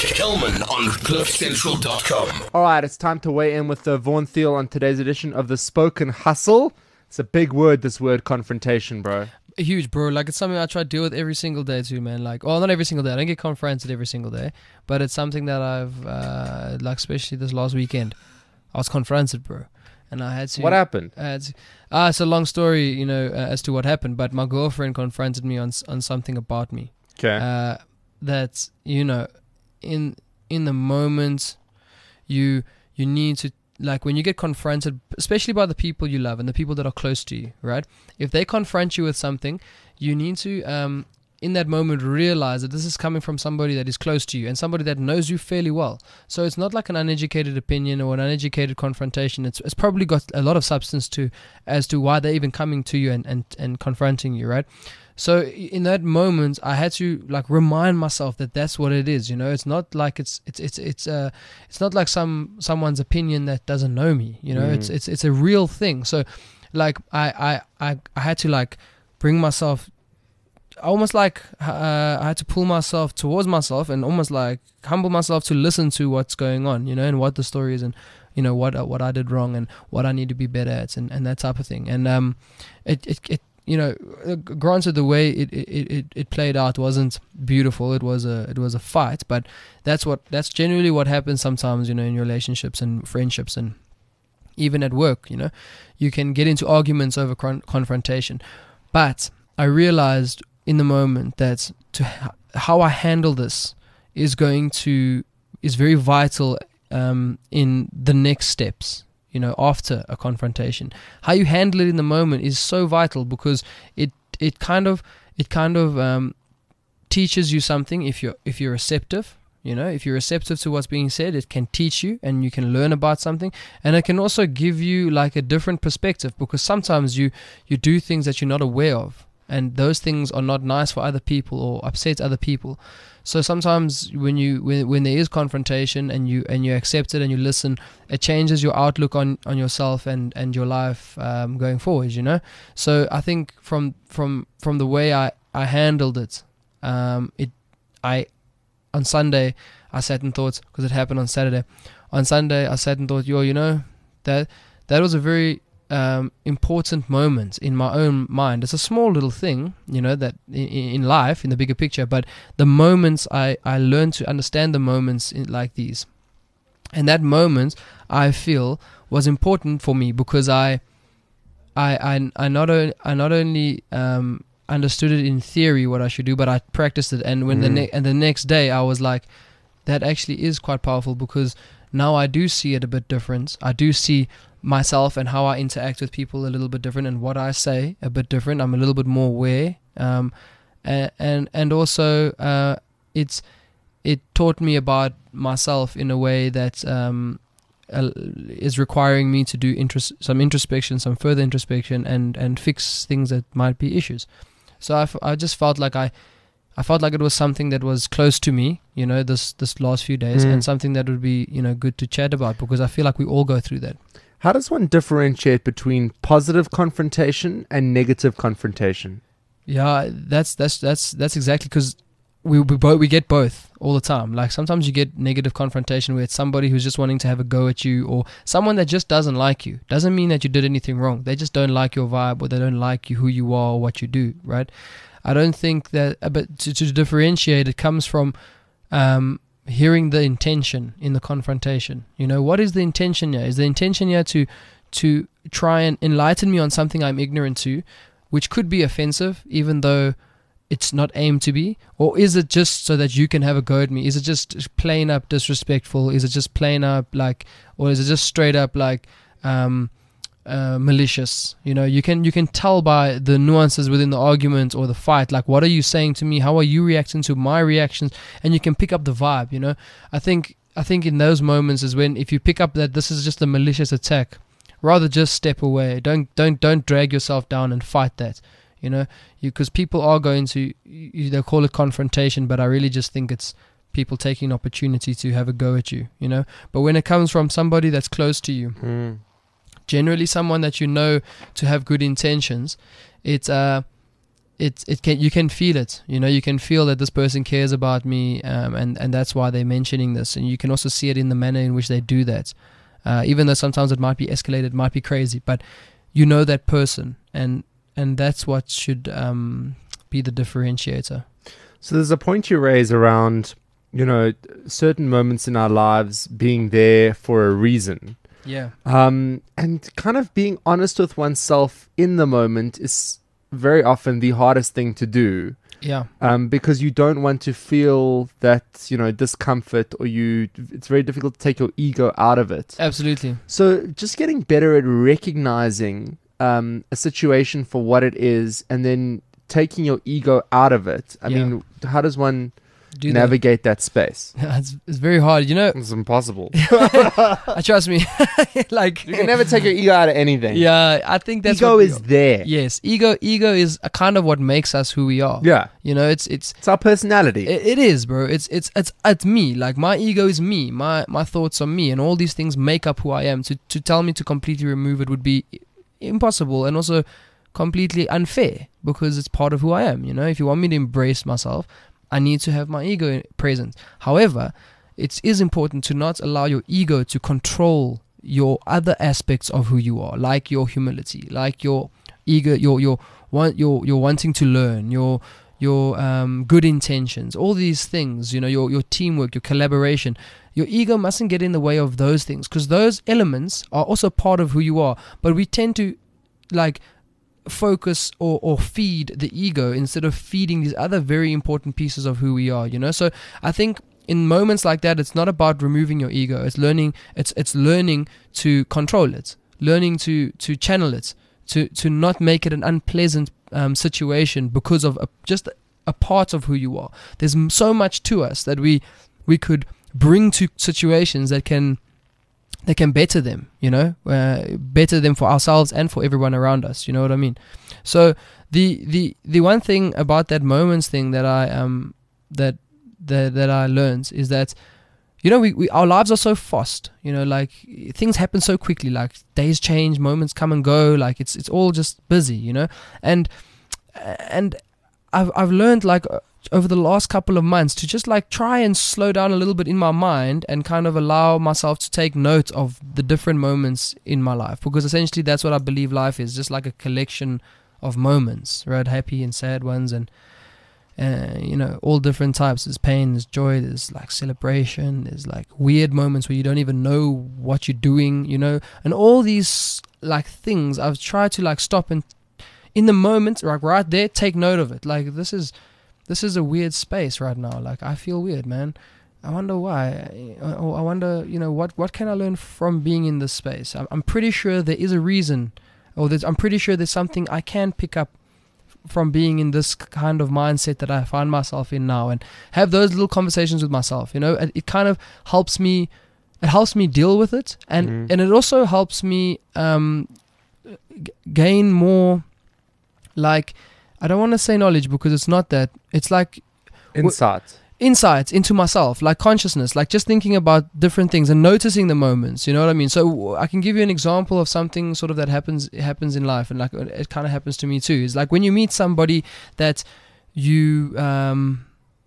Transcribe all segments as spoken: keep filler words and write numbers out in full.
Kelman on cliff central dot com. All right, it's time to weigh in with uh, Vaughan Thiel on today's edition of The Spoken Hustle. It's a big word, this word confrontation, bro. Huge, bro. Like, it's something I try to deal with every single day too, man. Like, well, not every single day. I don't get confronted every single day, but it's something that I've, uh, like, especially this last weekend, I was confronted, bro. And I had to... What happened? I had to, ah, it's a long story, you know, uh, as to what happened, but my girlfriend confronted me on on something about me. Okay. Uh, that, you know, in in the moment, you you need to, like, when you get confronted, especially by the people you love and the people that are close to you, right? If they confront you with something, you need to, um, in that moment, realize that this is coming from somebody that is close to you and somebody that knows you fairly well. So it's not like an uneducated opinion or an uneducated confrontation. It's it's probably got a lot of substance to as to why they're even coming to you and, and, and confronting you, right? So in that moment, I had to, like, remind myself that that's what it is. You know, it's not like it's it's it's it's uh it's not like some someone's opinion that doesn't know me. You know, mm. it's it's it's a real thing. So, like, I I I, I had to, like, bring myself, almost like uh, I had to pull myself towards myself and almost like humble myself to listen to what's going on. You know, and what the story is and, you know, what what I did wrong and what I need to be better at and, and that type of thing. And um, it it. it you know, granted, the way it, it, it, it played out wasn't beautiful. It was a it was a fight, but that's what that's generally what happens sometimes. You know, in relationships and friendships, and even at work. You know, you can get into arguments over con- confrontation. But I realized in the moment that to h- how I handle this is going to is very vital um, in the next steps. You know, after a confrontation, how you handle it in the moment is so vital because it it kind of it kind of um, teaches you something. If you're if you're receptive, you know, if you're receptive to what's being said, it can teach you and you can learn about something, and it can also give you, like, a different perspective because sometimes you you do things that you're not aware of, and those things are not nice for other people or upset other people. So sometimes when you when when there is confrontation and you and you accept it and you listen, it changes your outlook on, on yourself and, and your life um, going forward, you know. So I think from from from the way I, I handled it, um, it I on Sunday I sat and thought, because it happened on Saturday. On Sunday I sat and thought, yo, you know, that that was a very Um, important moment in my own mind. It's a small little thing, you know, that in, in life, in the bigger picture, but the moments I, I learned to understand the moments in, like these. And that moment, I feel, was important for me because I I, I, I not, o- I not only um, understood it in theory what I should do, but I practiced it. And when mm. the ne- and the next day, I was like, that actually is quite powerful because now I do see it a bit different. I do see myself and how I interact with people a little bit different, and what I say a bit different. I'm a little bit more aware, um, and and, and also uh, it's it taught me about myself in a way that um, uh, is requiring me to do intros- some introspection, some further introspection, and, and fix things that might be issues. So I, f- I just felt like I. I felt like it was something that was close to me, you know, this this last few days, mm. and something that would be, you know, good to chat about because I feel like we all go through that. How does one differentiate between positive confrontation and negative confrontation? Yeah, that's that's that's that's exactly because we we both we get both all the time. Like sometimes you get negative confrontation where it's somebody who's just wanting to have a go at you, or someone that just doesn't like you. Doesn't mean that you did anything wrong. They just don't like your vibe, or they don't like you, who you are, or what you do, right? I don't think that, but to, to differentiate, it comes from um, hearing the intention in the confrontation. You know, what is the intention here? Is the intention here to to try and enlighten me on something I'm ignorant to, which could be offensive, even though it's not aimed to be? Or is it just so that you can have a go at me? Is it just plain up disrespectful? Is it just plain up like, or is it just straight up like um, uh, malicious? You know, you can you can tell by the nuances within the argument or the fight. Like, what are you saying to me? How are you reacting to my reactions? And you can pick up the vibe. You know, I think I think in those moments is when, if you pick up that this is just a malicious attack, rather just step away. Don't don't don't drag yourself down and fight that. You know, because people are going to, you, they call it confrontation, but I really just think it's people taking an opportunity to have a go at you, you know. But when it comes from somebody that's close to you, mm. generally someone that you know to have good intentions, it's uh, it it can you can feel it. You know, you can feel that this person cares about me, um, and and that's why they're mentioning this. And you can also see it in the manner in which they do that. Uh, even though sometimes it might be escalated, might be crazy, but you know that person, and and that's what should um, be the differentiator. So there's a point you raise around, you know, certain moments in our lives being there for a reason. Yeah. Um, and kind of being honest with oneself in the moment is very often the hardest thing to do. Yeah. Um, because you don't want to feel that, you know, discomfort, or you, it's very difficult to take your ego out of it. Absolutely. So just getting better at recognizing um, a situation for what it is, and then taking your ego out of it. I Yeah. mean, how does one Do that. navigate that space? it's, it's very hard. You know, It's impossible. uh, trust me. Like, You can never take your ego out of anything. yeah, I think that's ego what we is are. there. Yes, ego. Ego is a kind of what makes us who we are. Yeah. You know, it's it's It's our personality. it, it is, bro. It's it's it's it's me. Like, my ego is me. My my thoughts are me, and all these things make up who I am. To to tell me to completely remove it would be impossible, and also completely unfair, because it's part of who I am. You know, if you want me to embrace myself, I need to have my ego present. However, it is important to not allow your ego to control your other aspects of who you are, like your humility, like your ego, your your want your your wanting to learn, your your um, good intentions, all these things. You know, your your teamwork, your collaboration. Your ego mustn't get in the way of those things, because those elements are also part of who you are. But we tend to like focus or, or feed the ego instead of feeding these other very important pieces of who we are, you know. So I think in moments like that, it's not about removing your ego. It's learning it's it's learning to control it, learning to to channel it, to to not make it an unpleasant um, situation because of a, just a part of who you are. There's m- so much to us that we we could bring to situations that can that can better them, you know, uh, better them for ourselves and for everyone around us. You know what I mean? So the the the one thing about that moments thing that I um that that that I learned is that, you know, we, we our lives are so fast. You know, like things happen so quickly. Like days change, moments come and go. Like it's it's all just busy. You know, and and I've I've learned like over the last couple of months to just like try and slow down a little bit in my mind and kind of allow myself to take note of the different moments in my life, because essentially that's what I believe life is, just like a collection of moments, right? Happy and sad ones, and uh, you know, all different types. There's pain, there's joy, there's like celebration, there's like weird moments where you don't even know what you're doing, you know, and all these like things I've tried to like stop and in the moment, like right there, take note of it. Like this is This is a weird space right now. Like, I feel weird, man. I wonder why. Or I wonder, you know, what, what can I learn from being in this space? I'm, I'm pretty sure there is a reason, or there's, I'm pretty sure there's something I can pick up from being in this kind of mindset that I find myself in now, and have those little conversations with myself. You know, it, it kind of helps me. It helps me deal with it, and Mhm. and it also helps me um, g- gain more, like. I don't want to say knowledge, because it's not that. It's like Insight. insights into myself, like consciousness, like just thinking about different things and noticing the moments. You know what I mean? So I can give you an example of something sort of that happens happens in life, and like it kind of happens to me too. It's like when you meet somebody that you um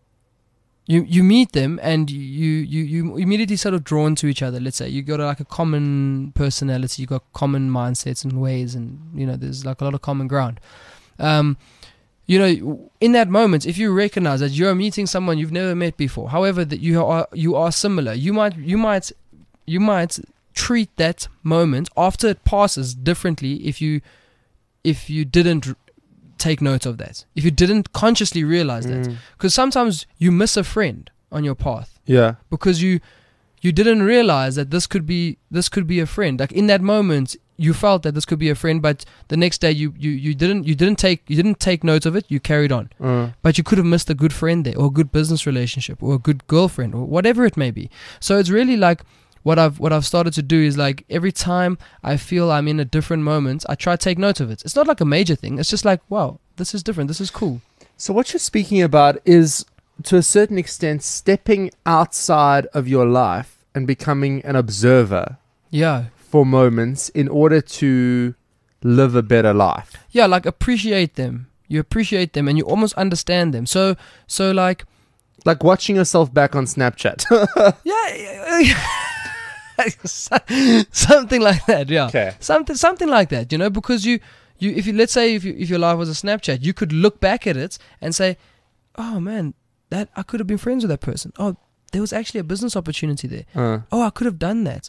you you meet them and you you you immediately sort of drawn to each other. Let's say you got like a common personality, you got common mindsets and ways, and you know there's like a lot of common ground. Um, you know, in that moment, if you recognize that you're meeting someone you've never met before, however that you are you are similar, you might you might you might treat that moment after it passes differently if you if you didn't r- take note of that, if you didn't consciously realize that, Mm. because sometimes you miss a friend on your path Yeah. because you you didn't realize that this could be this could be a friend. Like in that moment, you felt that this could be a friend, but the next day you, you, you didn't you didn't take you didn't take note of it. You carried on, Uh, but you could have missed a good friend there, or a good business relationship, or a good girlfriend, or whatever it may be. So it's really like what I've what I've started to do is like every time I feel I'm in a different moment, I try to take note of it. It's not like a major thing. It's just like, wow, this is different. This is cool. so what you're speaking about is, to a certain extent, stepping outside of your life and becoming an observer Yeah. for moments in order to live a better life. Yeah, like appreciate them. You appreciate them, and you almost understand them. So, so like, Like watching yourself back on Snapchat. yeah, something like that. Yeah, Okay. something, something like that. You know, because you, you, if you let's say if you, if your life was a Snapchat, you could look back at it and say, oh man, that I could have been friends with that person. Oh, there was actually a business opportunity there. Uh, Oh, I could have done that.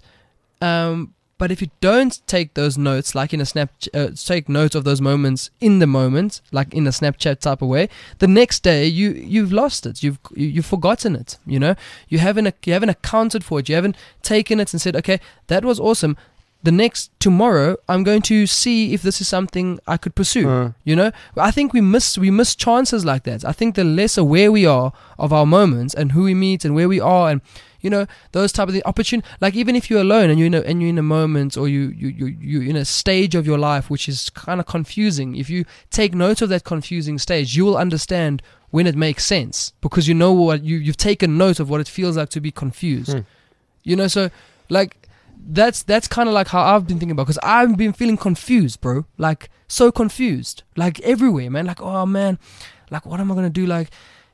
Um, but if you don't take those notes, like in a snap, uh, take notes of those moments in the moment, like in a Snapchat type of way, the next day you you've lost it. You've you, you've forgotten it. You know, you haven't you haven't accounted for it. You haven't taken it and said, okay, that was awesome. The next tomorrow, I'm going to see if this is something I could pursue. uh, You know, I think we miss we miss chances like that. I think the less aware we are of our moments and who we meet and where we are, and you know, those type of the opportunity. Like even if you're alone and you're in a, and you're in a moment, or you you you you're in a stage of your life which is kind of confusing. If you take note of that confusing stage, you will understand when it makes sense, because you know what you you've taken note of what it feels like to be confused. Hmm. You know, so like. That's that's kind of like how I've been thinking about, because I've been feeling confused, bro. Like so confused, like everywhere, man. Like, oh man, like what am I gonna do? Like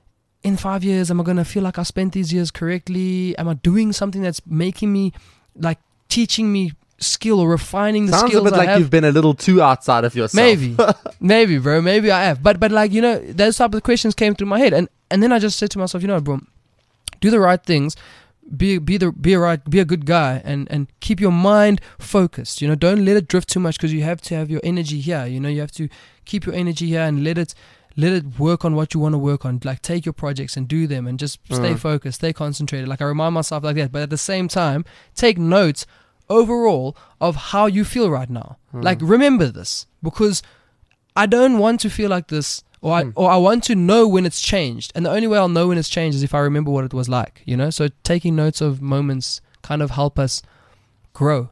in five years, am I gonna feel like I spent these years correctly? Am I doing something that's making me, like, teaching me skill or refining the sounds skills a bit I like have? you've been a little too outside of yourself. Maybe, maybe, bro. Maybe I have. But but like you know, those type of questions came through my head, and and then I just said to myself, you know, bro, do the right things. Be be the be a right be a good guy, and and keep your mind focused. You know, don't let it drift too much, because you have to have your energy here. You know, you have to keep your energy here and let it let it work on what you want to work on. Like take your projects and do them, and just stay Mm. focused, stay concentrated. Like I remind myself like that, but at the same time, take notes overall of how you feel right now. Mm. Like remember this, because I don't want to feel like this. Or I, Hmm. or I want to know when it's changed. And the only way I'll know when it's changed is if I remember what it was like, you know? So taking notes of moments kind of help us grow.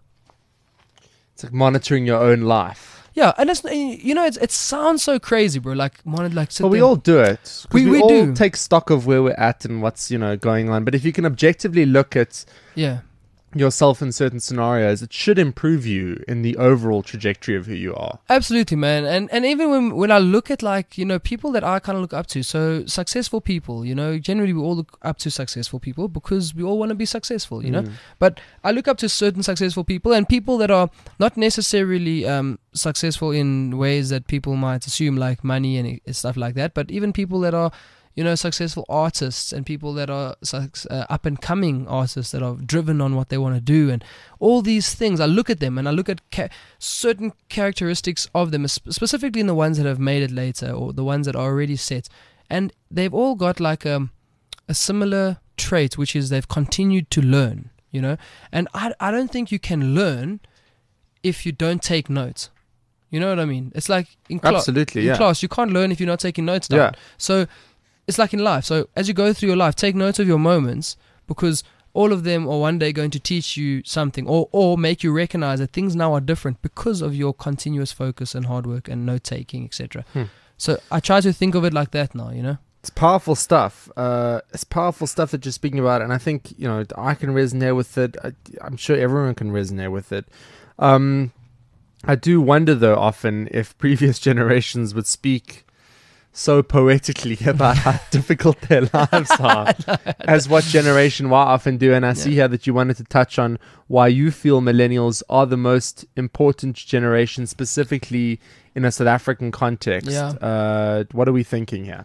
It's like monitoring your own life. Yeah, and it's, you know, it's, it sounds so crazy, bro. Like, monitor, like sit But we there. all do it. 'Cause We- we, we all do. take stock of where we're at and what's, you know, going on. But if you can objectively look at Yeah, yourself in certain scenarios, it should improve you in the overall trajectory of who you are. absolutely, man. And and even when when I look at, like, you know, people that I kind of look up to, so successful people, you know, generally we all look up to successful people because we all want to be successful, you know? Mm. But I look up to certain successful people, and people that are not necessarily um, successful in ways that people might assume, like money and i- stuff like that, but even people that are, you know, successful artists, and people that are suc- uh, up and coming artists that are driven on what they want to do, and all these things. I look at them and I look at ca- certain characteristics of them, sp- specifically in the ones that have made it later, or the ones that are already set, and they've all got like a, a similar trait, which is they've continued to learn, you know. And I, I don't think you can learn if you don't take notes. You know what I mean? It's like in, cla- Absolutely, in yeah. class, you can't learn if you're not taking notes down. Yeah. So it's like in life. So as you go through your life, take notes of your moments, because all of them are one day going to teach you something, or, or make you recognize that things now are different because of your continuous focus and hard work and note taking, et cetera. Hmm. So I try to think of it like that now, you know? It's powerful stuff. Uh, it's powerful stuff that you're speaking about, and I think, you know, I can resonate with it. I, I'm sure everyone can resonate with it. Um, I do wonder, though, often if previous generations would speak so poetically about how difficult their lives are, as what Generation Y often do. And I see here that you wanted to touch on why you feel millennials are the most important generation, specifically in a South African context. Yeah. Uh, what are we thinking here?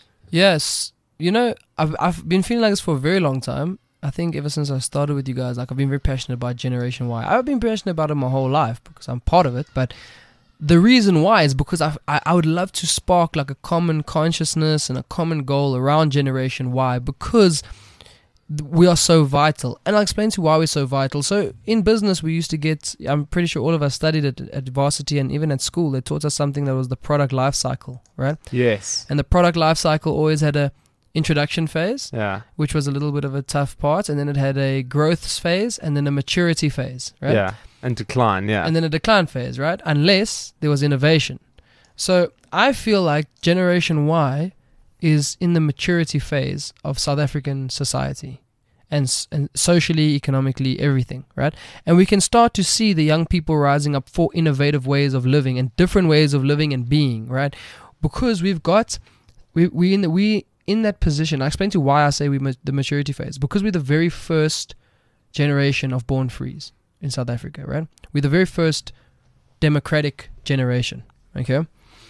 Yes. You know, I've I've been feeling like this for a very long time. I think ever since I started with you guys, like I've been very passionate about Generation Y. I've been passionate about it my whole life because I'm part of it. But the reason why is because I I I would love to spark like a common consciousness and a common goal around Generation Y, because th- we are so vital. And I'll explain to you why we're so vital. So in business, we used to get, I'm pretty sure all of us studied it at varsity and even at school. They taught us something that was the product life cycle, right? Yes. And the product life cycle always had a introduction phase, Yeah. which was a little bit of a tough part, and then it had a growth phase, and then a maturity phase, right? Yeah. And decline. Yeah. And then a decline phase, right? Unless there was innovation. So I feel like Generation Y is in the maturity phase of South African society, and, s- and socially, economically, everything, right? And we can start to see the young people rising up for innovative ways of living and different ways of living and being, right? because we've got we we in the, we in that position. I explained to you why I say we ma- the maturity phase, because we're the very first generation of born frees in South Africa, right? We're the very first democratic generation. Okay,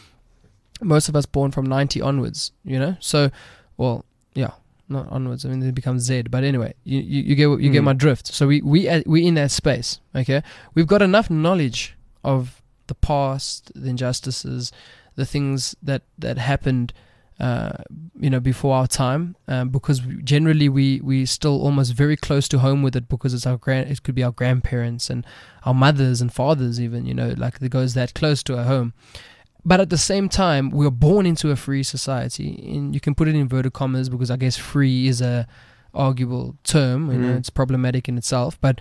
most of us born from ninety onwards, you know. So, well, yeah, not onwards. I mean, it becomes Z. But anyway, you you, you get you mm. get my drift. So we we uh, we in that space. Okay, we've got enough knowledge of the past, the injustices, the things that that happened, uh, you know, before our time, um, because we, generally we we still almost very close to home with it, because it's our grand, it could be our grandparents and our mothers and fathers, even, you know, like it goes that close to our home. But at the same time, we were born into a free society, and you can put it in inverted commas, because I guess free is a arguable term, you mm. know, it's problematic in itself, but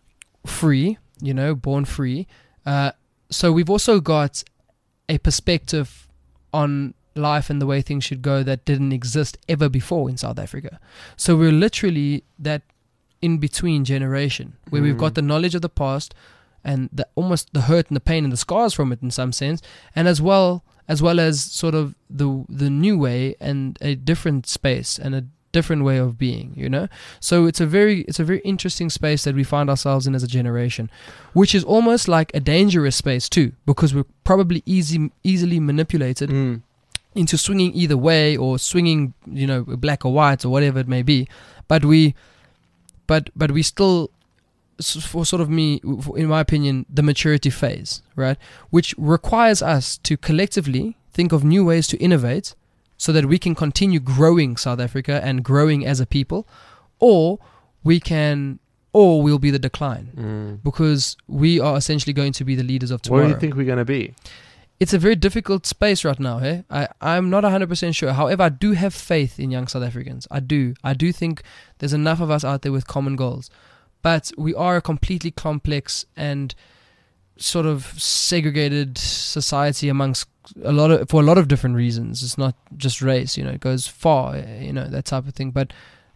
free, you know, born free. Uh, so we've also got a perspective on life and the way things should go that didn't exist ever before in South Africa. So we're literally that in-between generation where mm. we've got the knowledge of the past and the, almost the hurt and the pain and the scars from it in some sense, and as well as well as sort of the the new way and a different space and a different way of being, you know. So it's a very it's a very interesting space that we find ourselves in as a generation, which is almost like a dangerous space too, because we're probably easy easily manipulated mm. into swinging either way, or swinging, you know, black or white or whatever it may be. But we, but but we still, for sort of me, in my opinion, the maturity phase, right, which requires us to collectively think of new ways to innovate, so that we can continue growing South Africa and growing as a people, or we can, or we'll be the decline, mm. because we are essentially going to be the leaders of tomorrow. What do you think we're going to be? It's a very difficult space right now. Hey, I I'm not one hundred percent sure. However, I do have faith in young South Africans. I do. I do think there's enough of us out there with common goals, but we are a completely complex and sort of segregated society amongst a lot of for a lot of different reasons. It's not just race, you know, it goes far, you know, that type of thing. But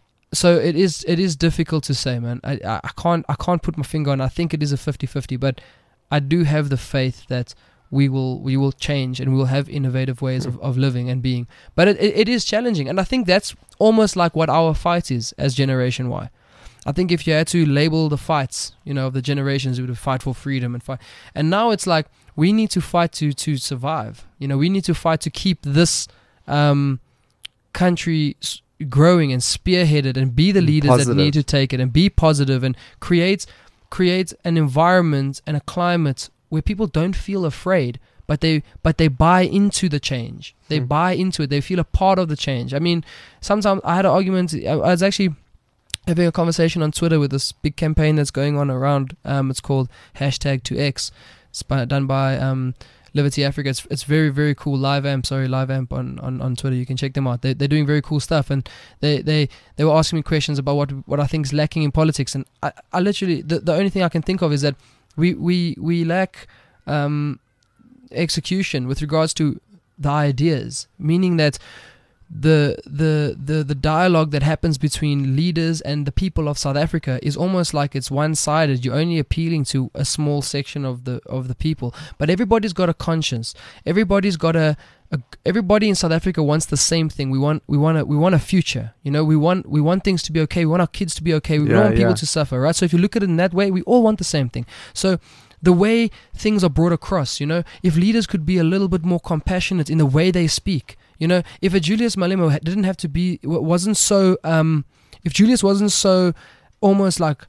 so it is it is difficult to say, man. I, I, I can't I can't put my finger on. I think it is a fifty-fifty, but I do have the faith that we will we will change and we will have innovative ways of, of living and being. But it, it, it is challenging, and I think that's almost like what our fight is as Generation Y. I think if you had to label the fights, you know, of the generations, we would fight for freedom and fight. And now it's like we need to fight to to survive. You know, we need to fight to keep this um, country growing and spearheaded, and be the leaders positive. that need to take it, and be positive, and create create an environment and a climate where people don't feel afraid, but they but they buy into the change. They mm. buy into it. They feel a part of the change. I mean, sometimes I had an argument. I, I was actually having a conversation on Twitter with this big campaign that's going on around. Um, it's called hashtag two X. It's by, done by um, Liberty Africa. It's, it's very, very cool. Live Amp, sorry, Live Amp on, on, on Twitter. You can check them out. They, they're doing very cool stuff. And they, they, they were asking me questions about what what I think is lacking in politics. And I, I literally, the, the only thing I can think of is that we, we, we lack um, execution with regards to the ideas, meaning that the the the the dialogue that happens between leaders and the people of South Africa is almost like it's one-sided. You're only appealing to a small section of the of the people, but everybody's got a conscience. Everybody's got a, a everybody in South Africa wants the same thing. We want we want a we want a future. You know, we want we want things to be okay. We want our kids to be okay. We yeah, don't want people yeah. to suffer, right? So if you look at it in that way, we all want the same thing. So the way things are brought across, you know, if leaders could be a little bit more compassionate in the way they speak. You know, if a Julius Malema didn't have to be, wasn't so, um, if Julius wasn't so almost like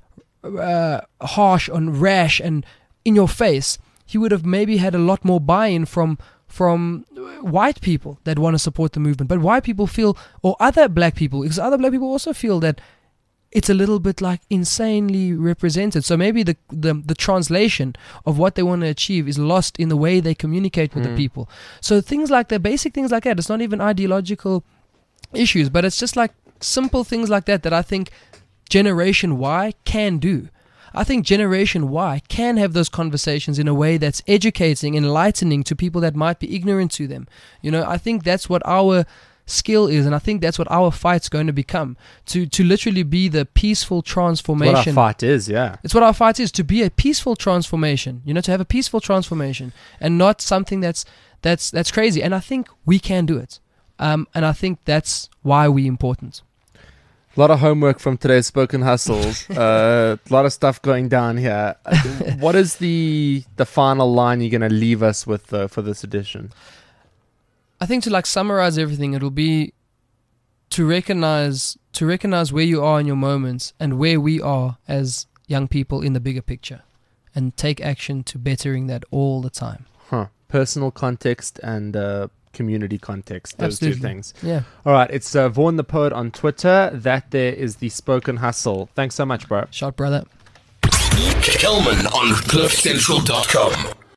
uh, harsh and rash and in your face, he would have maybe had a lot more buy-in from from white people that want to support the movement. But white people feel, or other black people, because other black people also feel that it's a little bit like insanely represented. So maybe the, the the translation of what they want to achieve is lost in the way they communicate with mm. the people. So things like that, basic things like that, it's not even ideological issues, but it's just like simple things like that that I think Generation Y can do. I think Generation Y can have those conversations in a way that's educating, enlightening to people that might be ignorant to them. You know, I think that's what our skill is, and I think that's what our fight's going to become. To to literally be the peaceful What transformation. our fight is, yeah. It's what our fight is, to be a peaceful transformation. You know, to have a peaceful transformation, and not something that's that's that's crazy. And I think we can do it. Um, and I think that's why we're important. A lot of homework from today's Spoken Hustles. uh, a lot of stuff going down here. What is the the final line you're going to leave us with uh, for this edition? I think to like summarize everything, it'll be to recognize to recognize where you are in your moments and where we are as young people in the bigger picture, and take action to bettering that all the time. Huh. Personal context and uh, community context. Those Absolutely. two things. Yeah. All right. It's uh, Vaughn the Poet on Twitter. That there is the Spoken Hustle. Thanks so much, bro. Shot, brother. Kelman on cliff central dot com.